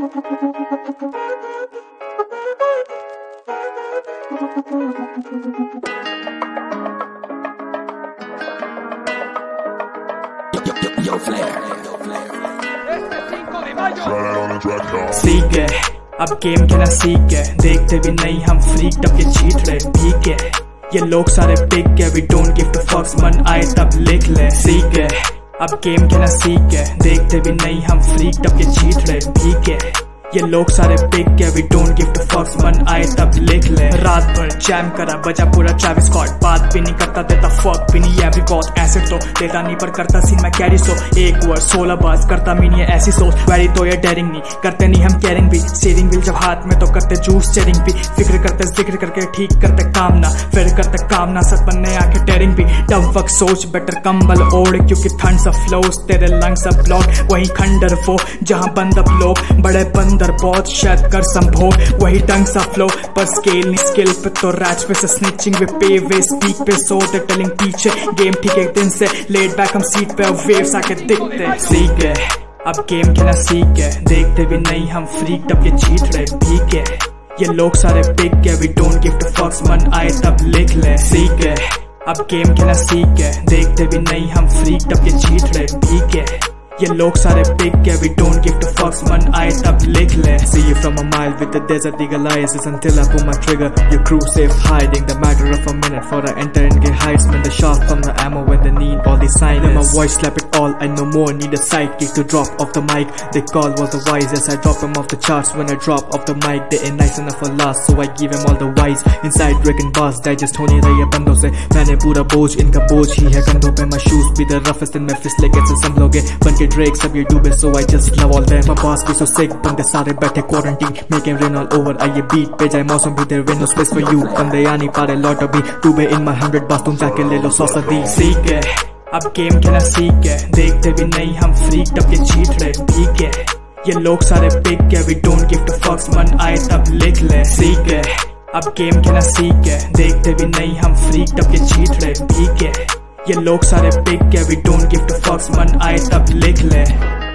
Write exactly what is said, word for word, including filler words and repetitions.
सीख गए अब गेम खेलना सीख गए, देखते भी नहीं हम फ्रीक टप ये चीट रहे भीग गए, ये लोग सारे पिक गए, वी डोंट गिव टू फक्स, मन आए तब लिख ले। सीख गए अब गेम खेलना सीख गए, देखते भी नहीं हम फ्रीक टप ये चीट रहे भीग गए, ये लोग सारे पिक गए, वी डोंट गिव टू फक्स, मन आए तब लिख ले। रात भर जैम करा बजा पूरा ट्रैविस स्कॉट, बात भी नहीं करता देता फक भी नहीं एवरी बहुत एसिड तो देता नहीं पर करता सीन मैं कैरी सो एक वर्ड सोलह बाज करता मीन ये ऐसी सोच वेरी तो ये डेरिंग नहीं करते नहीं हम केयरिंग भी, स्टीयरिंग व्हील जब हाथ में तो करते जूस चेरिंग भी, फिक्र करते जिक्र करके ठीक करते काम ना फिर करते काम ना सच बनने आके टेरिंग भी, डम वक्त सोच बेटर कंबल ओढ़ क्योंकि ठंड सा फ्लोस तेरे लंग्स अब ब्लॉक, वही खंडर वो जहां बंद अब लोग बड़े बंदर बहुत शायद कर संभोग, वही ढंग सा फ्लो पर स्केल नहीं स्किल पे तो रैच पे से स्निचिंग वे पे वे स्पीक पे सो दे टेलिंग पीछे गेम ठीक एक दिन से लेट बैक हम सीट पे वेव्स आके दिखते। सीख गए अब गेम खेलना सीख गए, देखते भी नहीं हम फ्रीक टप ये चीट रहे भीग गए, ये लोग सारे पिक गए, वी डोंट गिव टू फक्स, मन आए तब लिख ले। सीख गए अब गेम खेलना सीख गए, देखते भी नहीं हम फ्रीक टप ये चीट रहे भीग गए, ये लोग सारे पिक गए, we don't give two fucks, मन आए तब लिख ले। See you from a mile with the desert eagle eyes, it's until I pull my trigger, your crew safe hiding, the matter of a minute for I enter and get heights, when the shot from the ammo when they need all the silence, then my voice slap it all, I no more need a sidekick to drop off the mic, they call was the wise, yes I drop him off the charts, when I drop off the mic, they ain't nice enough for last, so I give him all the wise, inside wrecking boss, digest होने रही है बंदों से, मैंने पूरा बोझ, इनका बोझ ही है कंधों पे, my shoes be the roughest and मैं फिसले कैसे संभलोगे, बन के Drake सब ये डूबे so I just love all them, my boss be so sick, बंदे सारे बैठे quarantine, make him rain all over, आइए beat पे जाए मौसम भी there ain't no space for you, बंदे आ नहीं पा रहे लौट अभी, डूबे in my hundred bars, तुम जाके ले लो सौ सदी। सीख गए अब गेम खेलना सीख गए, देखते भी नहीं हम फ्रीक टप ये चीट रहे भीग गए, ये लोग सारे पिक गए, वी डोंट गिव टू फक्स, मन आए तब लिख ले। सीख गए अब गेम खेलना सीख गए, देखते भी नहीं हम फ्रीक टप ये चीट रहे भीग गए, ये लोग सारे पिक गए, वी डोंट गिव टू फक्स, मन आए तब लिख ले।